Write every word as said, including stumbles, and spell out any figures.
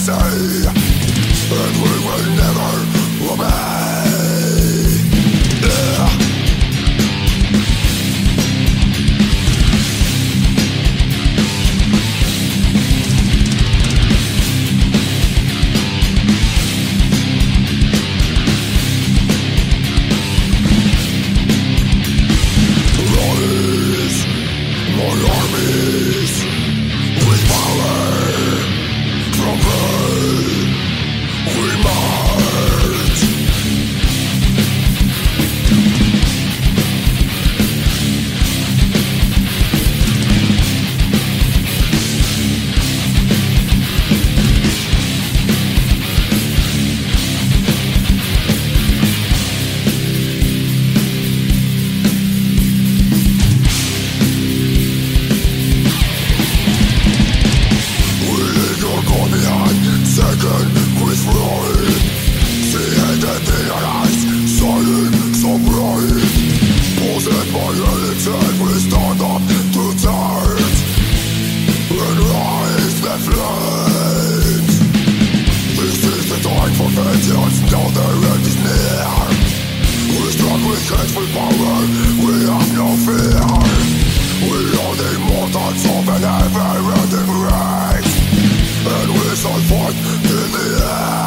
say, and we will never obey. Yeah. Rise, my armies, with power from hell, we march. Second with pride, see it in their eyes, silent so bright. Possessed by religion, we stand up to charge and rise the flames. This is the time for vengeance, now the end is near. We stand with hateful power, we have no fear. We are the immortals of an ever-ending race, and we shall fight till the end.